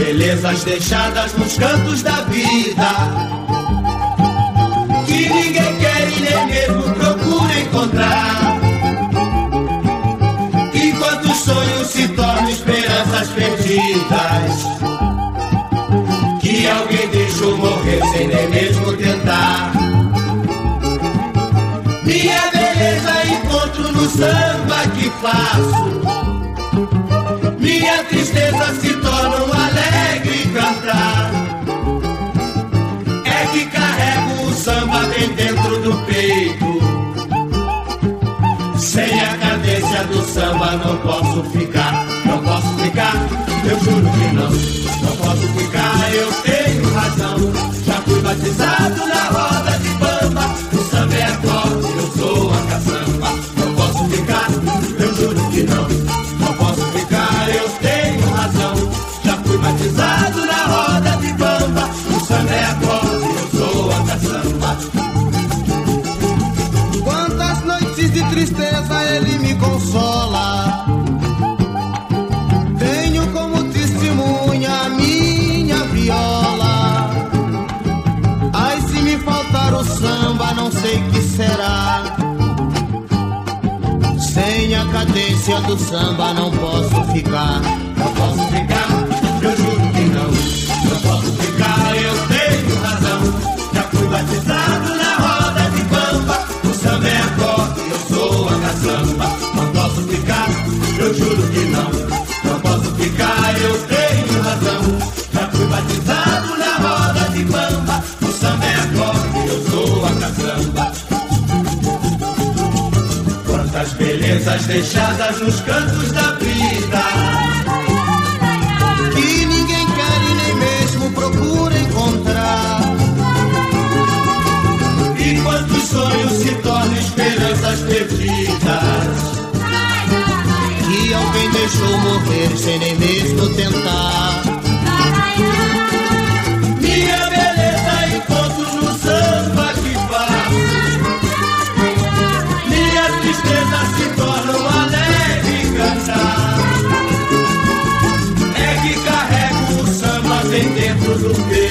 belezas deixadas nos cantos da vida, que ninguém quer e nem mesmo procura encontrar. E quantos sonhos se tornam esperanças perdidas, que alguém deixou morrer sem nem mesmo tentar. Minha beleza encontro no samba que faço, minha tristeza se torna um alegre cantar. É que carrego o samba bem dentro do peito, sem a cadência do samba não posso ficar. Não posso ficar, eu juro que não posso ficar, eu tenho razão. Já fui batizado na roda de bamba, o samba é acorde, eu sou a caçamba. Não posso ficar, eu juro que não posso ficar, eu tenho razão. Já fui batizado na roda de bamba, o samba é acorde, eu sou a caçamba. Quantas noites de tristeza ele me consola, tenho como testemunha a minha viola. Ai, se me faltar o samba, não sei que será. Sem a cadência do samba não posso ficar. Não posso ficar, eu juro que não posso ficar, eu tenho razão. Já fui batizado na roda de bamba, o samba é acorde, eu sou a caçamba. Não posso ficar, eu juro que não posso ficar, eu tenho razão. Já fui batizado na roda de bamba, o samba é acorde, eu sou a caçamba. Quantas belezas deixadas nos cantos da vida, que ninguém quer e nem mesmo procura encontrar. e quantos sonhos se tornam esperanças perdidas, Que alguém deixou morrer sem nem mesmo tentar. minha beleza encontro no samba que faço, minha tristeza se torna um alegre cantar. É que carrego o samba bem dentro do peito,